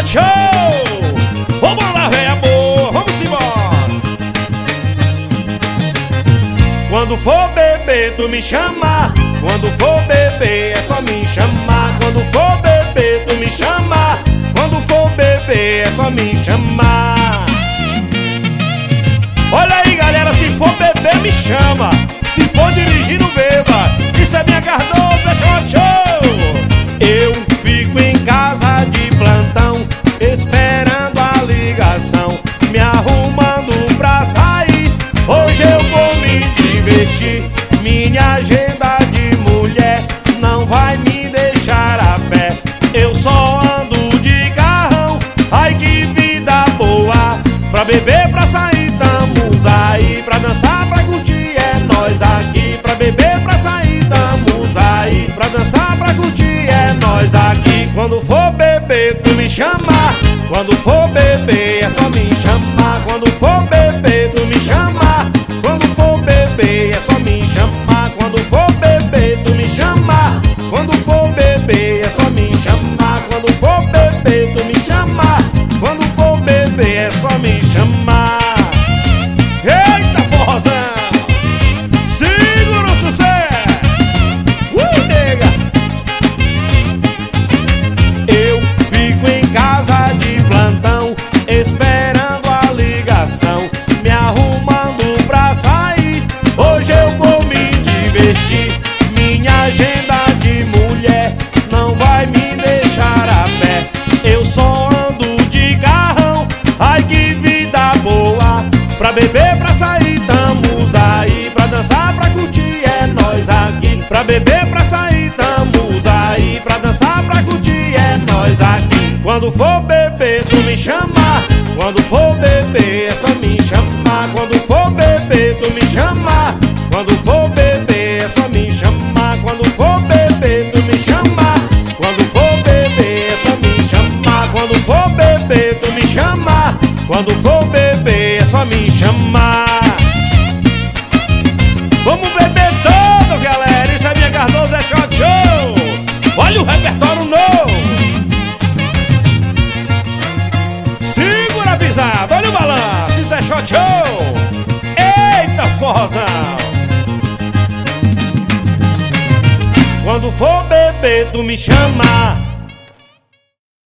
Show! Vamos lá, véi, amor, vamos embora. Quando for beber, tu me chama. Quando for beber, é só me chamar. Quando for beber, tu me chama. Quando for beber, é só me chamar. Olha aí, galera, se for beber, me chama. Se for dirigir, não beba. Isso é minha Cardoso, é show! Eu fico em casa de plantão, esperando a ligação, me arrumando pra sair. Hoje eu vou me divertir. Minha agenda de mulher não vai me deixar a pé. Eu só ando de carrão, ai que vida boa. Pra beber, pra sair, tamos aí. Pra dançar, pra curtir, é nós aqui. Pra beber, pra sair, tamos aí. Pra dançar, pra curtir, é nós aqui. Quando for beber, tu me chama. Quando for beber, é só me chamar. Quando for beber, tu me chama. Quando for beber, é só me chamar. Quando for beber, tu me chama. Quando for beber, é só me chamar. Quando for beber, tu me chama. Quando for beber, é só me chamar. Eita, forrozão! Segura o sucesso! Nega! Eu fico em casa de plantão, esperando a ligação, me arrumando pra sair. Hoje eu vou me divertir. Minha agenda de mulher não vai me deixar a pé. Eu só ando de carrão, ai que vida boa. Pra beber, pra sair, tamos aí. Pra dançar, pra curtir, é nós aqui. Pra beber, pra sair, tamos aí. Pra dançar, pra curtir, é nós aqui. Quando for beber, tu me chama. Quando for beber, é só me chamar. Quando for beber, tu me chama. Quando for beber, é só me chamar. Quando for beber, tu me chama. Quando for beber, é só me chamar. Quando for beber, tu me chama. Quando for beber, é só me chamar. Vamos beber todas, galera. Isso é minha Cardoso, é show! Olha o repertório novo. Segura a pisada, olha o balanço. Isso é show! Eita, forrozão! Quando for beber, tu me chama.